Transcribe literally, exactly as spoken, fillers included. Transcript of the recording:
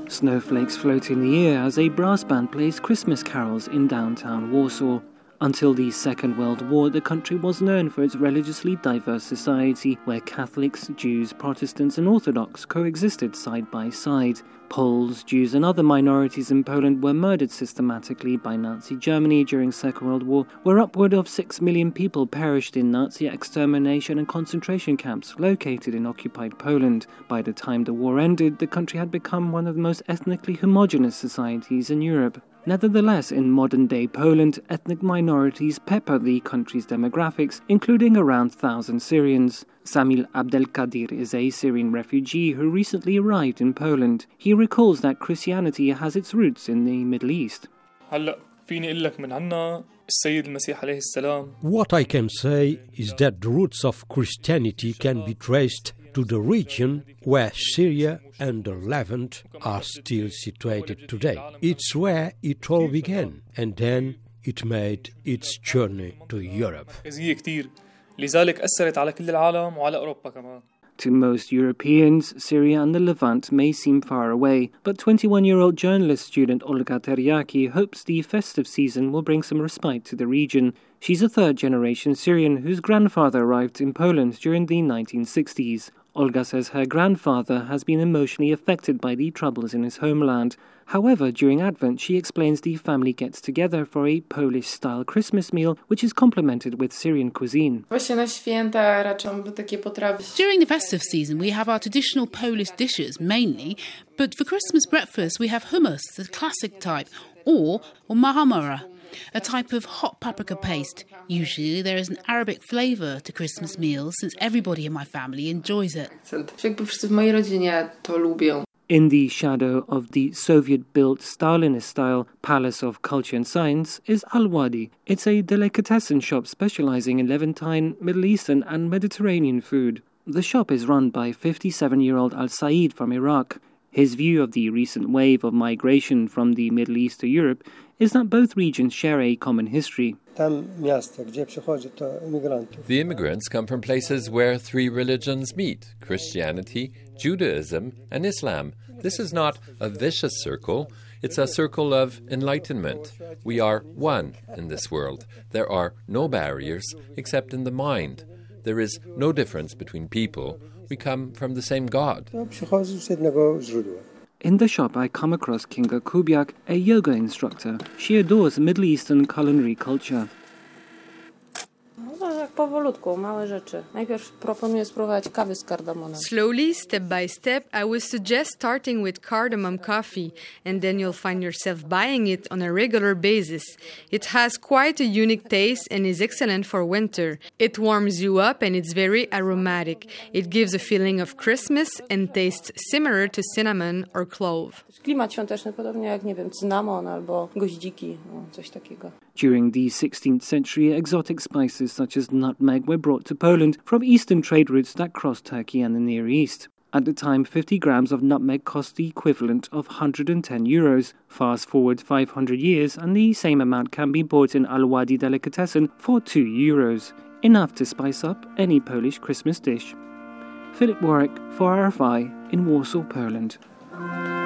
Snowflakes float in the air as a brass band plays Christmas carols in downtown Warsaw. Until the Second World War, the country was known for its religiously diverse society, where Catholics, Jews, Protestants and Orthodox coexisted side by side. Poles, Jews and other minorities in Poland were murdered systematically by Nazi Germany during the Second World War, where upward of six million people perished in Nazi extermination and concentration camps located in occupied Poland. By the time the war ended, the country had become one of the most ethnically homogeneous societies in Europe. Nevertheless, in modern-day Poland, ethnic minorities pepper the country's demographics, including around one thousand Syrians. Samil Abdelkadir is a Syrian refugee who recently arrived in Poland. He recalls that Christianity has its roots in the Middle East. What I can say is that the roots of Christianity can be traced to the region where Syria and the Levant are still situated today. It's where it all began, and then it made its journey to Europe. To most Europeans, Syria and the Levant may seem far away, but twenty-one-year-old journalist student Olga Teryaki hopes the festive season will bring some respite to the region. She's a third-generation Syrian whose grandfather arrived in Poland during the nineteen sixties. Olga says her grandfather has been emotionally affected by the troubles in his homeland. However, during Advent, she explains the family gets together for a Polish-style Christmas meal, which is complemented with Syrian cuisine. During the festive season, we have our traditional Polish dishes, mainly, but for Christmas breakfast, we have hummus, the classic type, or, or marmara, a type of hot paprika paste. Usually there is an Arabic flavour to Christmas meals since everybody in my family enjoys it. In the shadow of the Soviet-built Stalinist-style Palace of Culture and Science is Al-Wadi. It's a delicatessen shop specialising in Levantine, Middle Eastern and Mediterranean food. The shop is run by fifty-seven-year-old Al-Said from Iraq. His view of the recent wave of migration from the Middle East to Europe is that both regions share a common history. The immigrants come from places where three religions meet: Christianity, Judaism, and Islam. This is not a vicious circle, it's a circle of enlightenment. We are one in this world. There are no barriers except in the mind. There is no difference between people. We come from the same God. In the shop, I come across Kinga Kubiak, a yoga instructor. She adores Middle Eastern culinary culture. Slowly, step by step, I would suggest starting with cardamom coffee, and then you'll find yourself buying it on a regular basis. It has quite a unique taste and is excellent for winter. It warms you up and it's very aromatic. It gives a feeling of Christmas and tastes similar to cinnamon or clove. During the sixteenth century, exotic spices such as nutmeg were brought to Poland from eastern trade routes that crossed Turkey and the Near East. At the time, fifty grams of nutmeg cost the equivalent of one hundred ten euros. Fast forward five hundred years, and the same amount can be bought in Al-Wadi delicatessen for two euros. Enough to spice up any Polish Christmas dish. Philip Warwick for R F I in Warsaw, Poland.